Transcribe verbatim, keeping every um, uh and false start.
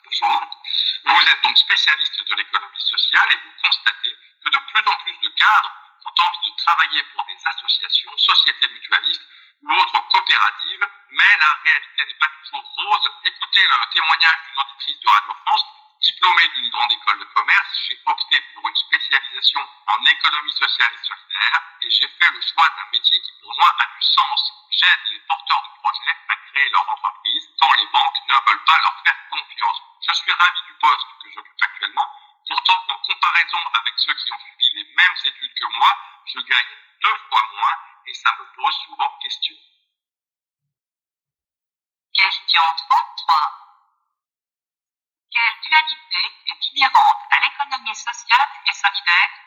Bonjour. Vous êtes donc spécialiste de l'économie sociale et vous constatez que de plus en plus de cadres ont envie de travailler pour des associations, sociétés mutualistes ou autres coopératives, mais la réalité n'est pas toujours rose. Écoutez le témoignage d'une auditrice de Radio France, diplômée d'une grande école de commerce. J'ai opté pour une spécialisation en économie sociale et solidaire et j'ai fait le choix d'un métier qui pour moi a du sens. J'aide les porteurs de projets à créer leur entreprise quand les banques ne veulent pas leur faire confiance. Je suis ravi du poste que j'occupe actuellement. Pourtant, en comparaison avec ceux qui ont suivi les mêmes études que moi, je gagne deux fois moins et ça me pose souvent question. Question trente-trois. Quelle dualité est inhérente à l'économie sociale et solidaire